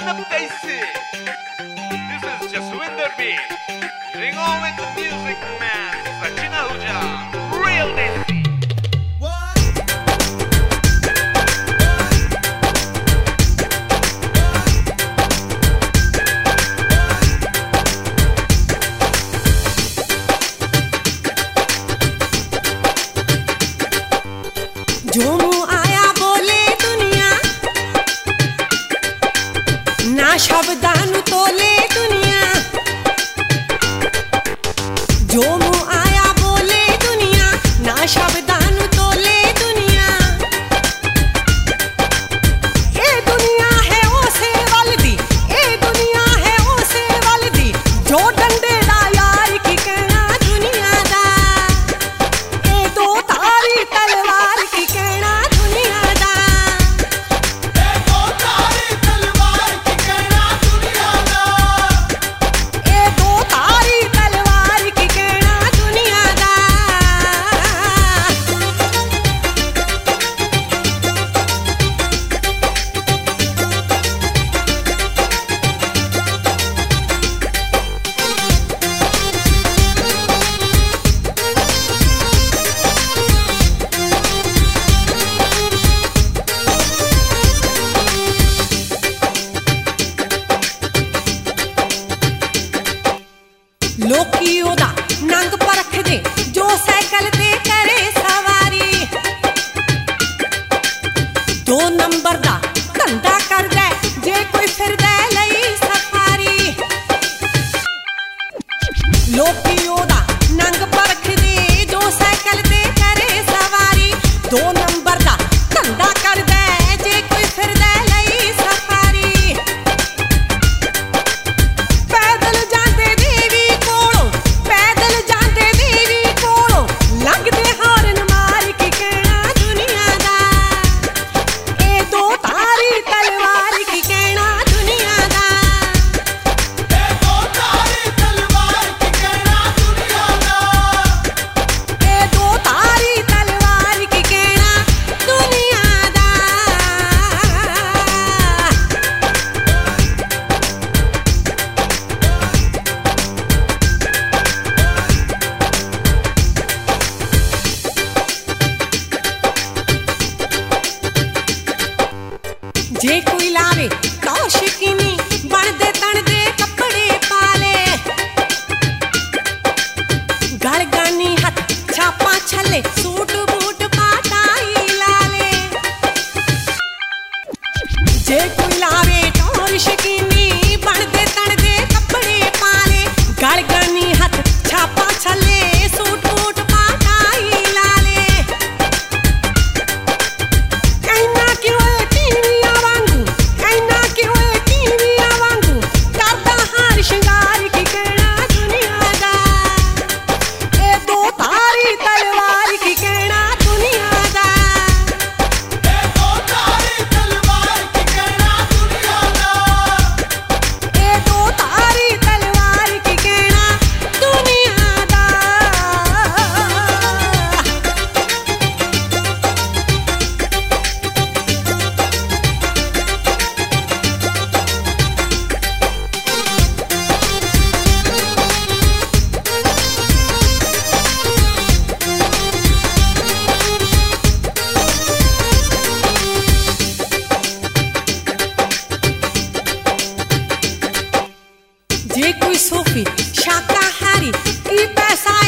अब कैसे? This is Jaswinder B. Ring on with the music man, Sachin Ahuja, real Desi. जो मुँह आया बोले दुनिया ना शब्दानु तोले दुनिया, जो मुँह आया बोले दुनिया ना शब्दानु तोले दुनिया। ए दुनिया है ओसे वलदी, ए दुनिया है ओसे वलदी, जो डंडे दा यार की कहना दुनिया दा, ए दो तारी तलवार की कहना दुनिया दा, ए दो तारी तलवार की कहना दुनिया दा, ए दो तारी तलवार की कहना दुनिया दा। लोकी ओदा नंग परख दे जो साइकिल ते करे सवारी, दो नंबर दा धंधा कर दे जे कोई फिरदे लई सफारी। लोकी ओदा नंग परख दे जो साइकिल ते करे सवारी, दो नंबर दा धंधा कर दे जे कोई फिरदे लई सफारी। पैदल जांदे देवी कोलों, पैदल जांदे देवी कोलों, लंघदे हारन मार के कहना दुनिया दा, ए दो तारी तलवार की कहना दुनिया दा, ए दो तारी तलवार की कहना दुनिया दा, ए दो तारी तलवार की कहना दुनिया दा। जे कोई लावे कौशिकिनी बनदे तणदे कपड़े पाले, गलगानी हथ छापा छले सूट बूट पाटाई लाले। जे कोई लावे कौशिकिनी बनदे तणदे कपड़े पाले, गलगानी हथ छापा छले सूट बूट पाटाई लाले। कहना कि ओए टीविया वांगू, कहना कि ओए टीविया वांगू, करदा हार शिंगार की कहना दुनिया दा, ए दो तारी तलवार की कहना दुनिया दा, ए दो तारी तलवार की कहना दुनिया दा, ए दो तारी तलवार की कहना दुनिया दा। जे कोई सूफी शाकाहारी की पैसा